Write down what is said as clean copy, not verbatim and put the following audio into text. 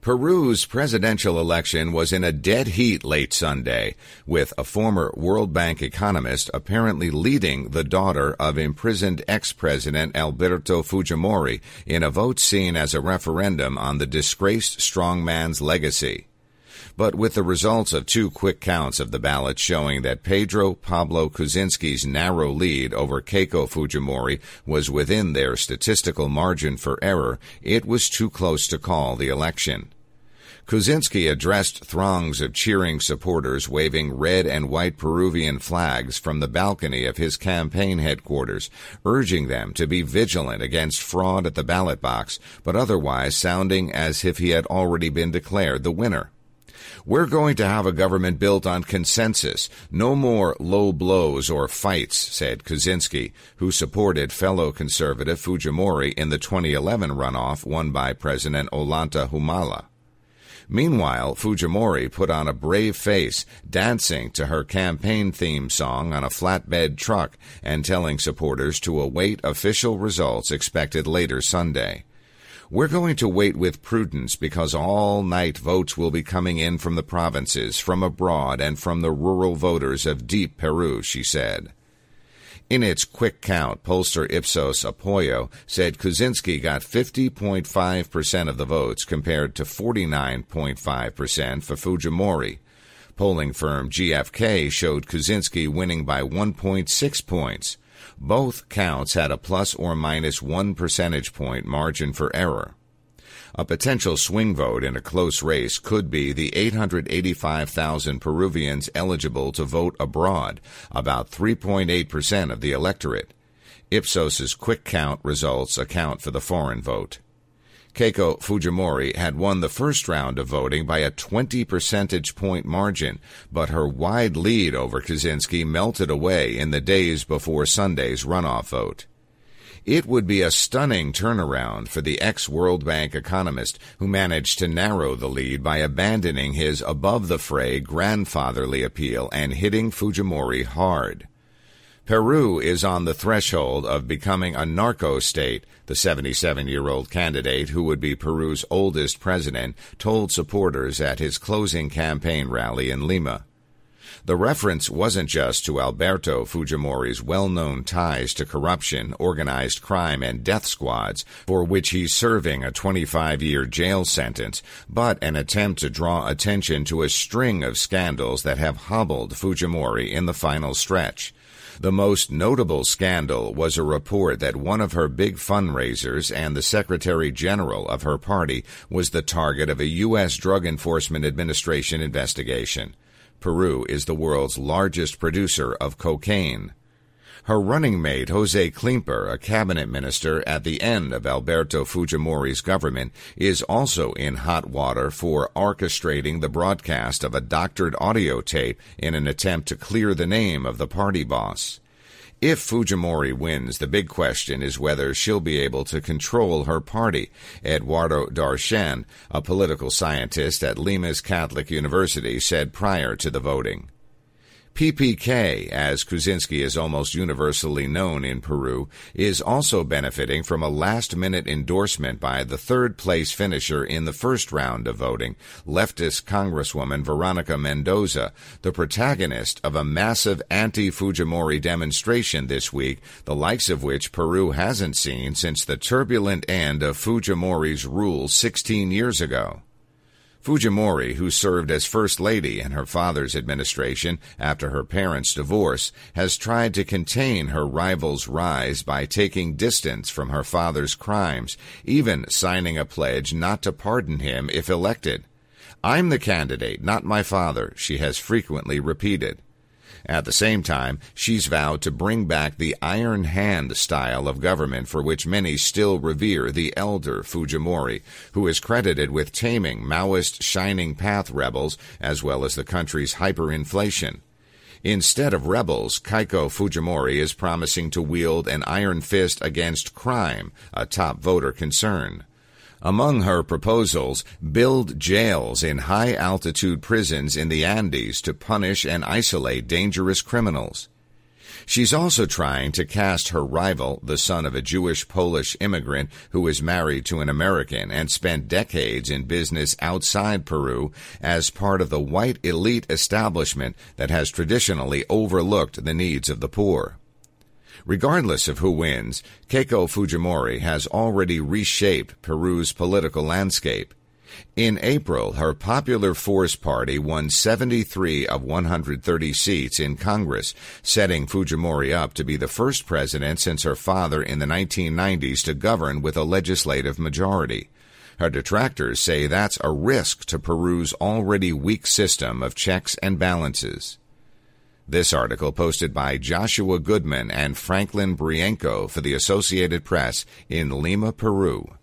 Peru's presidential election was in a dead heat late Sunday, with a former World Bank economist apparently leading the daughter of imprisoned ex-president Alberto Fujimori in a vote seen as a referendum on the disgraced strongman's legacy. But with the results of two quick counts of the ballot showing that Pedro Pablo Kuczynski's narrow lead over Keiko Fujimori was within their statistical margin for error, it was too close to call the election. Kuczynski addressed throngs of cheering supporters waving red and white Peruvian flags from the balcony of his campaign headquarters, urging them to be vigilant against fraud at the ballot box, but otherwise sounding as if he had already been declared the winner. "We're going to have a government built on consensus, no more low blows or fights," said Kuczynski, who supported fellow conservative Fujimori in the 2011 runoff won by President Ollanta Humala. Meanwhile, Fujimori put on a brave face, dancing to her campaign theme song on a flatbed truck and telling supporters to await official results expected later Sunday. "We're going to wait with prudence because all-night votes will be coming in from the provinces, from abroad, and from the rural voters of deep Peru," she said. In its quick count, pollster Ipsos Apoyo said Kuczynski got 50.5% of the votes compared to 49.5% for Fujimori. Polling firm GfK showed Kuczynski winning by 1.6 points. Both counts had a plus or minus 1 percentage point margin for error. A potential swing vote in a close race could be the 885,000 Peruvians eligible to vote abroad, about 3.8% of the electorate. Ipsos's quick count results account for the foreign vote. Keiko Fujimori had won the first round of voting by a 20 percentage point margin, but her wide lead over Kuczynski melted away in the days before Sunday's runoff vote. It would be a stunning turnaround for the ex-World Bank economist who managed to narrow the lead by abandoning his above-the-fray grandfatherly appeal and hitting Fujimori hard. Peru is on the threshold of becoming a narco-state, the 77-year-old candidate who would be Peru's oldest president told supporters at his closing campaign rally in Lima. The reference wasn't just to Alberto Fujimori's well-known ties to corruption, organized crime, and death squads, for which he's serving a 25-year jail sentence, but an attempt to draw attention to a string of scandals that have hobbled Fujimori in the final stretch. The most notable scandal was a report that one of her big fundraisers and the Secretary General of her party was the target of a U.S. Drug Enforcement Administration investigation. Peru is the world's largest producer of cocaine. Her running mate, Jose Klimper, a cabinet minister at the end of Alberto Fujimori's government, is also in hot water for orchestrating the broadcast of a doctored audio tape in an attempt to clear the name of the party boss. If Fujimori wins, the big question is whether she'll be able to control her party, Eduardo Darchen, a political scientist at Lima's Catholic University, said prior to the voting. PPK, as Kuczynski is almost universally known in Peru, is also benefiting from a last-minute endorsement by the third-place finisher in the first round of voting, leftist Congresswoman Veronica Mendoza, the protagonist of a massive anti-Fujimori demonstration this week, the likes of which Peru hasn't seen since the turbulent end of Fujimori's rule 16 years ago. Fujimori, who served as First Lady in her father's administration after her parents' divorce, has tried to contain her rival's rise by taking distance from her father's crimes, even signing a pledge not to pardon him if elected. "I'm the candidate, not my father," she has frequently repeated. At the same time, she's vowed to bring back the iron hand style of government for which many still revere the elder Fujimori, who is credited with taming Maoist Shining Path rebels as well as the country's hyperinflation. Instead of rebels, Keiko Fujimori is promising to wield an iron fist against crime, a top voter concern. Among her proposals, build jails in high-altitude prisons in the Andes to punish and isolate dangerous criminals. She's also trying to cast her rival, the son of a Jewish-Polish immigrant who is married to an American and spent decades in business outside Peru, as part of the white elite establishment that has traditionally overlooked the needs of the poor. Regardless of who wins, Keiko Fujimori has already reshaped Peru's political landscape. In April, her Popular Force Party won 73 of 130 seats in Congress, setting Fujimori up to be the first president since her father in the 1990s to govern with a legislative majority. Her detractors say that's a risk to Peru's already weak system of checks and balances. This article posted by Joshua Goodman and Franklin Brienko for the Associated Press in Lima, Peru.